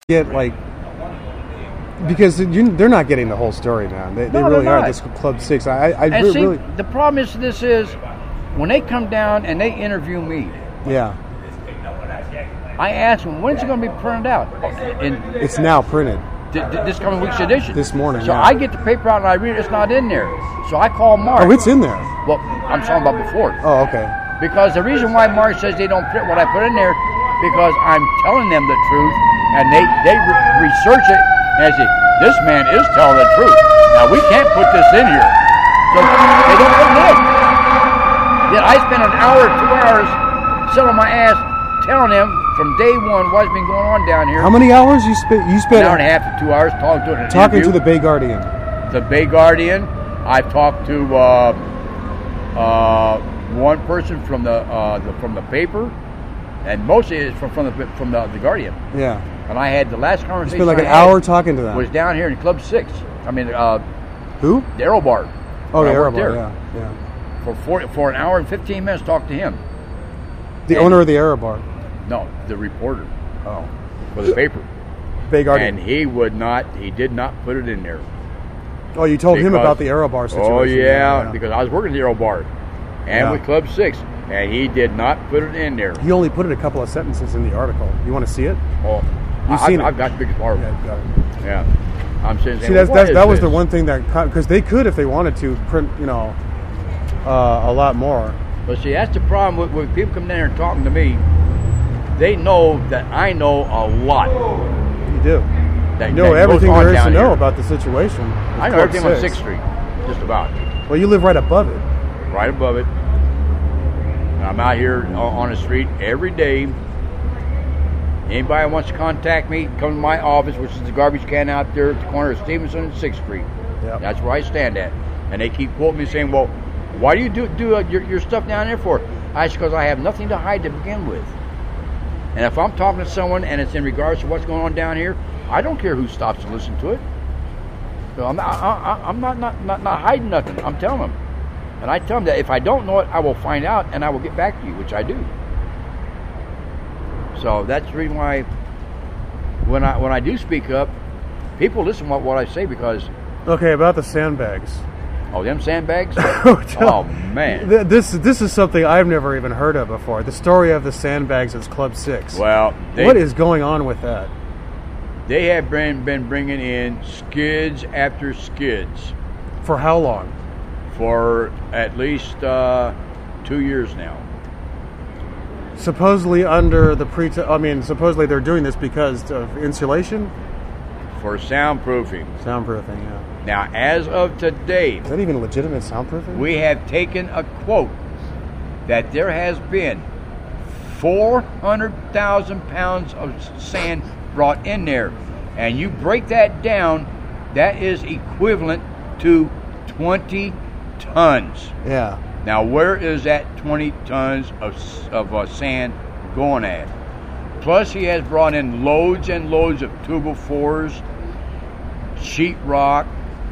get like, because they're not getting the whole story, man. They No, really they're are. not. This Club 6. I And see, really, the problem is when they come down and they interview me, yeah. I ask them, when's it going to be printed out? In It's now printed this coming week's edition. this morning. So yeah. I get the paper out and I read it. It's not in there. So I call Mark. Oh, it's in there. Well, I'm talking about before. Oh, okay. Because the reason why Mark says they don't print what I put in there, because I'm telling them the truth, and they research it, and they say, this man is telling the truth. Now, we can't put this in here. So they don't put it in. Yet I spent an hour, 2 hours, sitting on my ass, telling them from day one what's been going on down here. How many hours you spent? You spent An hour and a half to 2 hours talking to the Bay Guardian. The Bay Guardian. I've talked to one person from the paper, and mostly it's from the Guardian. Yeah. And I had the last You conversation. spent like I an had hour talking to them. Was down here in Club 6. I mean, Who? the Aero Bar. Oh, the I Aero worked Bar. there. Yeah. For an hour and 15 minutes, talked to him. The owner of the Aero Bar. No, the reporter Oh. for the paper. Bay Guardian. And he did not put it in there. Oh, you told him Because- about the Aero Bar situation. Oh yeah, because I was working at the Aero Bar and Yeah. with Club 6, and he did not put it in there. He only put it a couple of sentences in the article. You want to see it? Oh, You've seen it. I've got the biggest part. Yeah, got it. Yeah, I'm saying. See, that was the one thing because they could, if they wanted to, print, a lot more. But see, that's the problem with people coming down here and talking to me. They know that I know a lot. You do. That, You know that everything goes on there is to down know here. about the situation. with I know Club everything on 6. 6th Street, just about. Well, you live right above it. Right above it. And I'm out here on the street every day. Anybody who wants to contact me, come to my office, which is the garbage can out there at the corner of Stevenson and 6th Street. Yep. That's where I stand at. And they keep quoting me saying, well, why do you do your stuff down there for? I said, because I have nothing to hide to begin with. And if I'm talking to someone and it's in regards to what's going on down here, I don't care who stops to listen to it. So I'm not hiding nothing. I'm telling them. And I tell them that if I don't know it, I will find out and I will get back to you, which I do. So that's the reason why when I do speak up, people listen to what I say because... Okay, about the sandbags. Oh, them sandbags? Oh, man. This is something I've never even heard of before. The story of the sandbags at Club 6. Well, what is going on with that? They have been bringing in skids after skids. For how long? For at least 2 years now. Supposedly under the supposedly they're doing this because of insulation? For soundproofing. Soundproofing, yeah. Now, as of today, Is that even legitimate soundproofing? we have taken a quote that there has been 400,000 pounds of sand brought in there. And you break that down, that is equivalent to 20 tons. Yeah. Now, where is that 20 tons of sand going at? Plus, he has brought in loads and loads of 2x4s, sheetrock,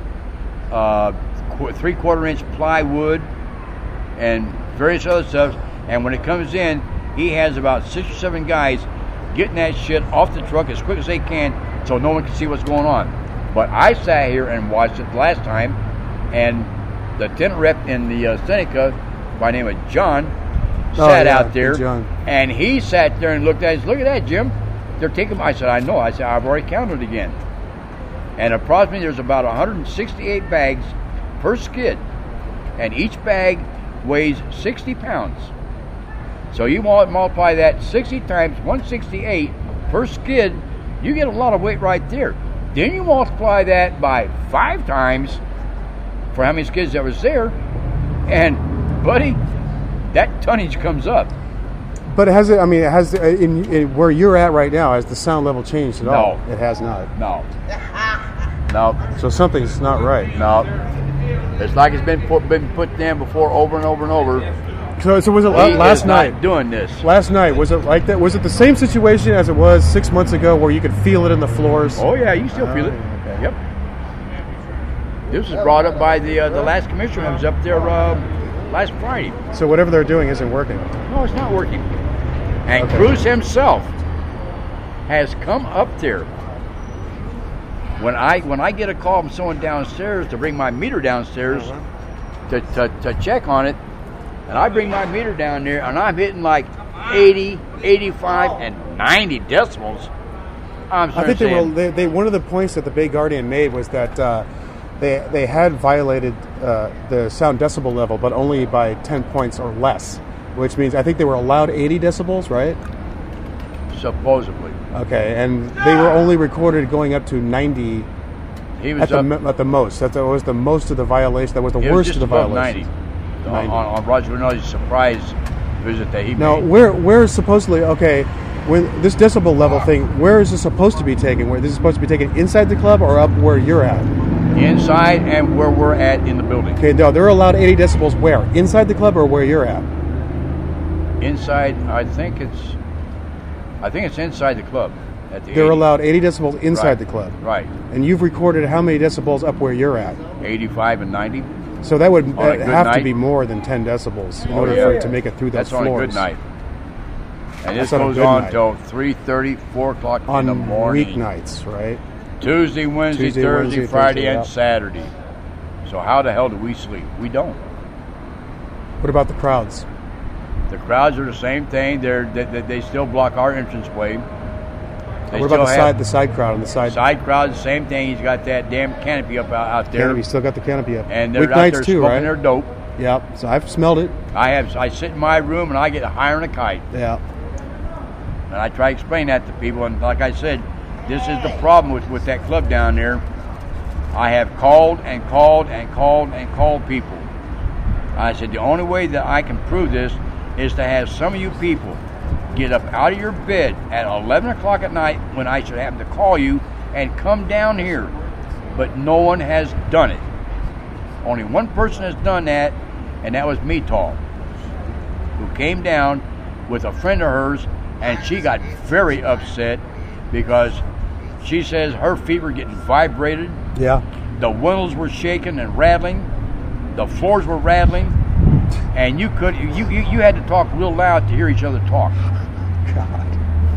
3/4-inch plywood, and various other stuff. And when it comes in, he has about 6 or 7 guys getting that shit off the truck as quick as they can so no one can see what's going on. But I sat here and watched it last time, and the tenant rep in the Seneca, by the name of John, sat out there, John. and he sat there and looked at it. Look at that, Jim. They're taking. I said, I know. I said, I've already counted again. And approximately there's about 168 bags per skid, and each bag weighs 60 pounds. So you multiply that 60 times 168 per skid, you get a lot of weight right there. Then you multiply that by 5 times for how many skids that was there, and buddy, that tonnage comes up. But has it? I mean, has in where you're at right now? Has the sound level changed at all? No. It has not. No. So something's not right. No. It's like it's been put down before over and over and over. So was it He last is night? not doing this. Last night, was it like that? Was it the same situation as it was 6 months ago, where you could feel it in the floors? Oh yeah, you still feel it. Okay. Yep. This was brought up by the last commissioner who was up there last Friday. So whatever they're doing isn't working. No, it's not working. And Okay. Cruz himself has come up there When I get a call from someone downstairs to bring my meter downstairs to check on it, and I bring my meter down there, and I'm hitting like 80, 85, and 90 decibels. I think they one of the points that the Bay Guardian made was that they had violated the sound decibel level, but only by 10 points or less, which means I think they were allowed 80 decibels, right? Supposedly. Okay, and they were only recorded going up to 90 He was at the most. That was the most of the violation. That was the worst of the violation. 90. On Roger Rinaldi's surprise visit that he made. Now, where is supposedly, okay, when this decibel level thing, where is this supposed to be taken? Where this is supposed to be taken inside the club or up where you're at? Inside and where we're at in the building. Okay, no, they're allowed 80 decibels where? Inside the club or where you're at? Inside, I think it's inside the club. They're 80. allowed 80 decibels inside the club. Right. And you've recorded how many decibels up where you're at? 85 and 90. So that would have to night? be more than 10 decibels in order for it to make it through those floors. That's on a good night. And this goes on until 3:30, 4 o'clock in the morning. On weeknights, right? Tuesday, Wednesday, Thursday, Friday, and Saturday. So how the hell do we sleep? We don't. What about the crowds? The crowds are the same thing. They still block our entranceway. What about the side crowd on the side? Side crowd, the same thing. He's got that damn canopy up out there. Canopy, still got the canopy up. And they're out there too, smoking right? their dope. Yeah, so I've smelled it. I sit in my room and I get higher than a kite. Yeah. And I try to explain that to people. And like I said, this is the problem with that club down there. I have called and called and called and called people. I said, the only way that I can prove this is to have some of you people get up out of your bed at 11 o'clock at night when I should happen to call you and come down here. But no one has done it. Only one person has done that, and that was Meatall, who came down with a friend of hers, and she got very upset because she says her feet were getting vibrated. Yeah. The windows were shaking and rattling. The floors were rattling. And you had to talk real loud to hear each other talk. God.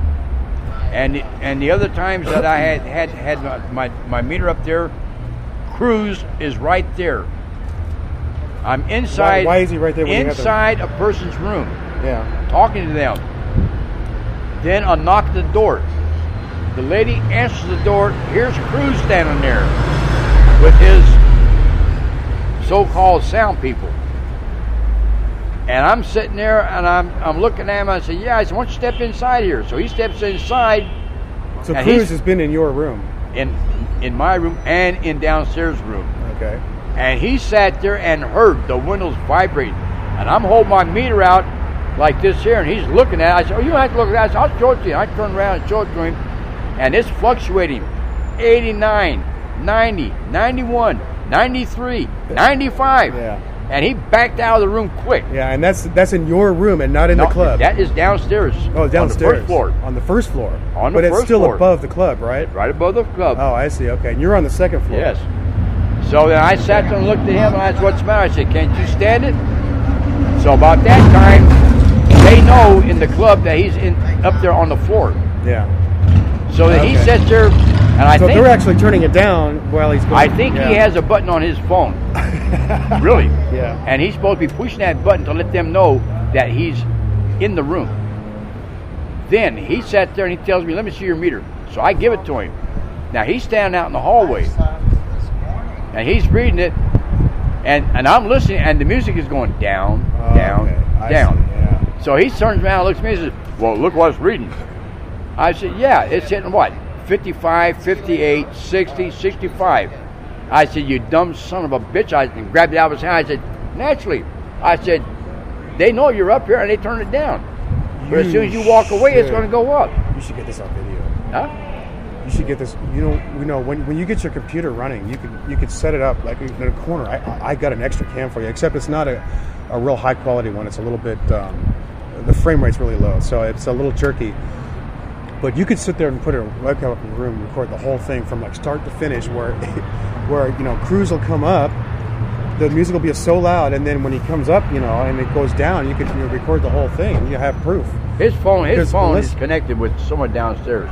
And the other times that I had my meter up there, Cruz is right there. I'm inside. Why is he right there? Inside a person's room. Yeah. Talking to them. Then a knock at the door. The lady answers the door. Here's Cruz standing there with his so-called sound people. And I'm sitting there and I'm looking at him and I say, yeah, I said, why don't you step inside here? So he steps inside. So Cruz has been in your room? In my room and in downstairs room. Okay. And he sat there and heard the windows vibrating. And I'm holding my meter out like this here, and he's looking at it. I said, oh, you don't have to look at that. I said, I'll show it to you. I turn around and show it to him. And it's fluctuating. 89, 90, 91, 93, 95. Yeah. And he backed out of the room quick. Yeah, and that's in your room and not in the club. That is downstairs. Oh, downstairs. On the first floor. On the first floor. On the first floor. But it's still above the club, right? Right above the club. Oh, I see. Okay. And you're on the second floor. Yes. So then I sat there and looked at him and I said, what's the matter? I said, can't you stand it? So about that time, they know in the club that he's up there on the floor. Yeah. So then he sits there, and I think they're actually turning it down while he's going. I think he has a button on his phone. Really? Yeah. And he's supposed to be pushing that button to let them know that he's in the room. Then he sat there and he tells me, let me see your meter. So I give it to him. Now he's standing out in the hallway. And he's reading it. And I'm listening, and the music is going down, down, down. Yeah. So he turns around and looks at me and says, well, look what it's reading. I said, yeah, it's hitting what? 55, 58, 60, 65. I said, you dumb son of a bitch. I grabbed it out of his hand. I said, naturally. I said, they know you're up here and they turn it down. But as soon as you walk away, it's going to go up. You should get this on video. Huh? You should get this. You know, when you get your computer running, you could set it up like in a corner. I got an extra cam for you, except it's not a real high quality one. It's a little bit, the frame rate's really low, so it's a little jerky. But you could sit there and put a webcam up in your room and record the whole thing from like start to finish, where Cruz will come up, the music will be so loud, and then when he comes up, and it goes down, you could record the whole thing. And you have proof. His phone is connected with someone downstairs.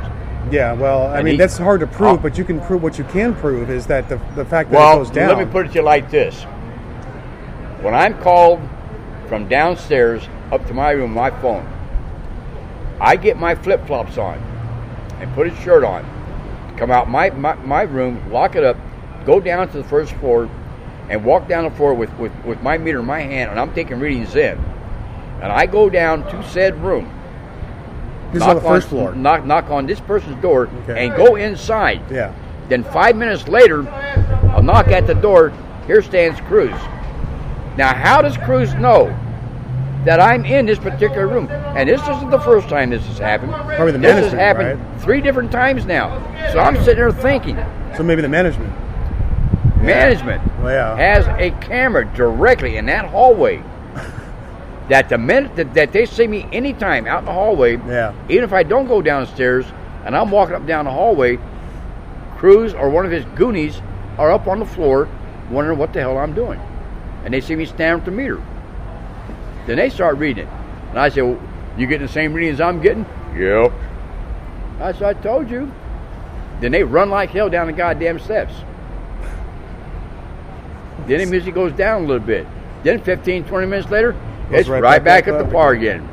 Yeah, well, I And mean, he- that's hard to prove, Oh. but you can prove what you can prove is that the fact that it Well, goes down. let me put it to you like this. When I'm called from downstairs up to my room, my phone, I get my flip-flops on and put a shirt on, come out my room, lock it up, go down to the first floor, and walk down the floor with my meter in my hand, and I'm taking readings in. And I go down to said room, This is on the first floor. knock on this person's door, Okay. and go inside. Yeah. Then 5 minutes later, I'll knock at the door. Here stands Cruz. Now, how does Cruz know that I'm in this particular room? And this isn't the first time this has happened. Probably the This has management, happened right? 3 different times now. So I'm sitting there thinking, So maybe the management. management Well, yeah. has a camera directly in that hallway. That the minute that they see me anytime out in the hallway, Yeah. even if I don't go downstairs and I'm walking up down the hallway, Cruz or one of his goonies are up on the floor wondering what the hell I'm doing. And they see me stand at the meter. Then they start reading it. And I say, well, you getting the same readings I'm getting? Yep. I said, I told you. Then they run like hell down the goddamn steps. Then the music goes down a little bit. Then 15, 20 minutes later, Goes it's right right back back up at the bar again.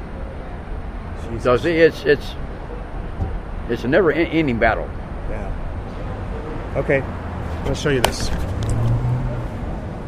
So see, it's a never-ending battle. Yeah. Okay. I'll show you this.